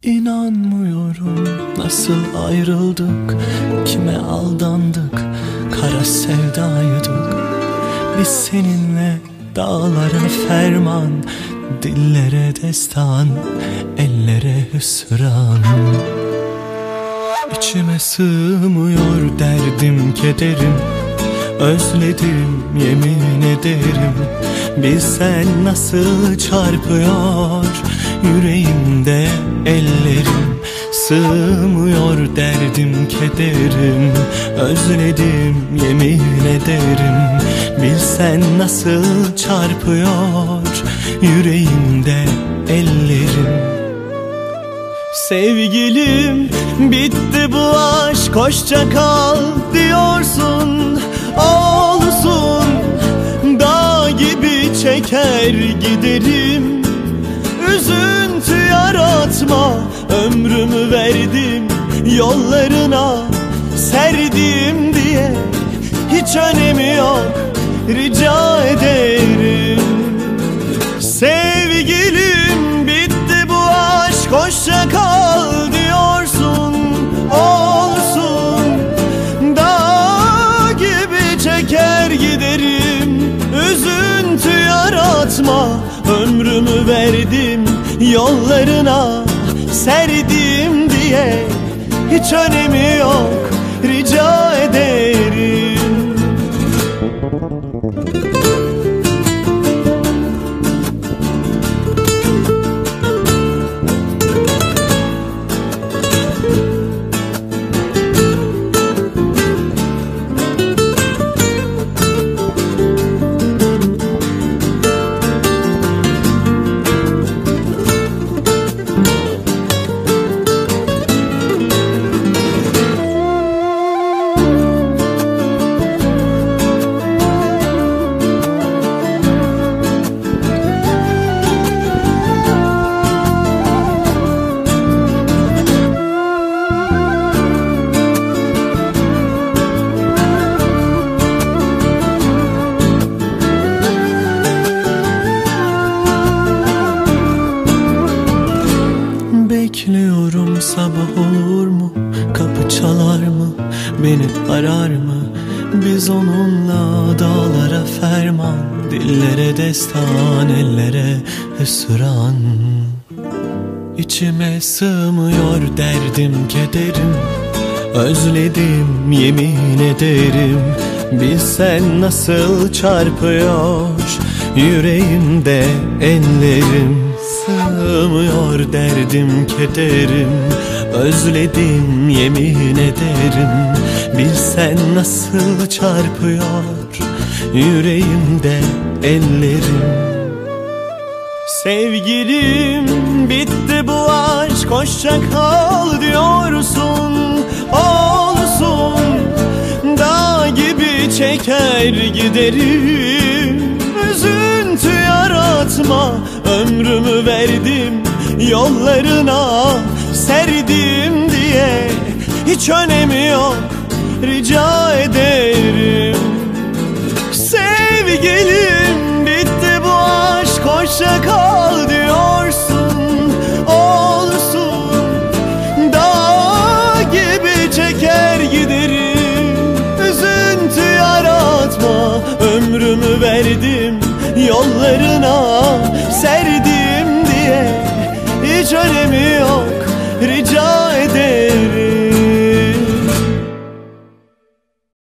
İnanmıyorum nasıl ayrıldık, kime aldandık, kara sevdaydık. Biz seninle dağlara ferman, dillere destan, ellere hüsran. İçime sığmıyor derdim kederim, özledim yemin ederim. Bilsen nasıl çarpıyor yüreğimde ellerim. Sığmıyor derdim kederim, özledim yemin ederim. Bilsen nasıl çarpıyor yüreğimde ellerim. Sevgilim bitti bu aşk, hoşça kal diyorsun. Olsun dağ gibi çeker giderim. Üzüntü yaratma, ömrümü verdim yollarına serdim diye. Hiç önemi yok, rica ederim. Sevgilim bitti bu aşk, hoşça kal diyorsun. Olsun dağ gibi çeker giderim. Üzüntü yaratma, ömrümü verdim yollarına serdim diye. Hiç önemi yok, rica ederim. Bekliyorum sabah olur mu, kapı çalar mı, beni arar mı? Biz onunla dağlara ferman, dillere destan, ellere hüsran. İçime sığmıyor derdim kederim, özledim yemin ederim. Bilsen nasıl çarpıyor yüreğimde ellerim. Sığmıyor derdim kederim, özledim yemin ederim. Bilsen nasıl çarpıyor yüreğimde ellerim. Sevgilim bitti bu aşk, hoşça kal diyorsun. Olsun dağ gibi çeker giderim. Üzüntü yaratma, ömrümü verdim yollarına serdim diye. Hiç önemi yok, rica ederim. Sevgilim bitti bu aşk, hoşça kal diyorsun. Olsun dağ gibi çeker giderim. Üzüntü yaratma, ömrümü verdim yollarına serdim diye. Hiç önemi yok,